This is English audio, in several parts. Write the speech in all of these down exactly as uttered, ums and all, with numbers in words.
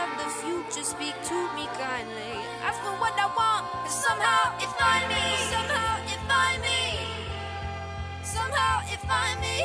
of the future, speak to me kindly. Ask for what I want, and somehow it find me. Somehow it find me. Somehow it find me.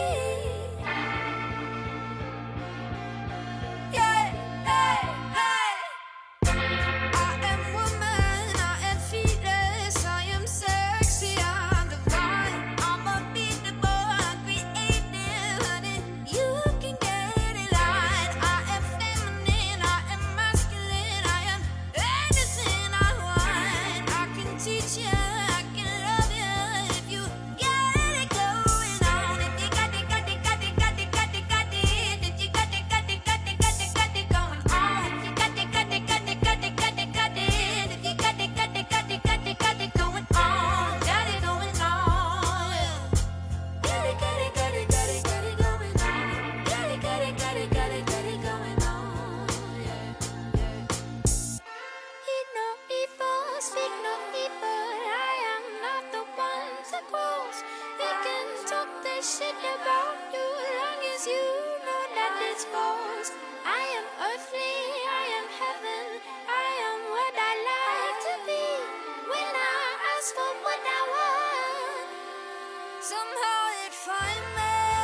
Yeah, hey, hey. I am woman, I am fearless, I am sexy, I'm divine. I'm unbeatable, I'm creative, honey. You can get it right. I am feminine, I am masculine, I am anything I want. I can teach you, I can love you if you got it going on. If you got it, got it, got it, got it, got it, got it. If you got it, got it, got it, got it, got it going on. If you got it, got it, got it, got it, got it, got it. If you got it, got it, got it, got it, got it going on. Got it going on. Got it, got it, got it, got it, got it going on. Got it, got it, got it, got it, got it going on. Yeah, yeah. Heed no evil, speak no evil. I am not the one to cross. They can talk their shit about you long as you know that it's false. I am earthly, I am heaven. I am what I like to be. When I ask for what I want, somehow it find me.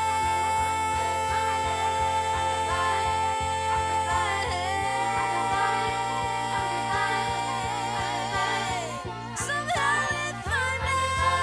Somehow it find me.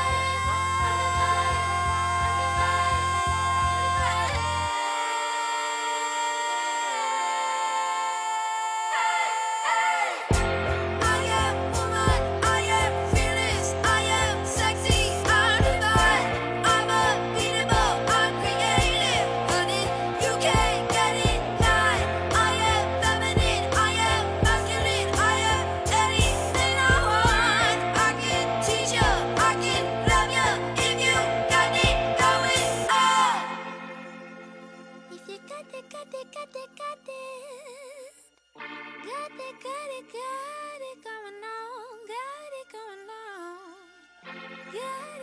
I am woman, I am fearless, I am sexy, I'm divine. I'm unbeatable, I'm creative, honey. You can't get it right. I am feminine, I am masculine, I am anything I want. I can teach you, I can love you if you got it going on. If you got it, got it, got it, got it. Got it, got it, got it going on. Got it going on. Got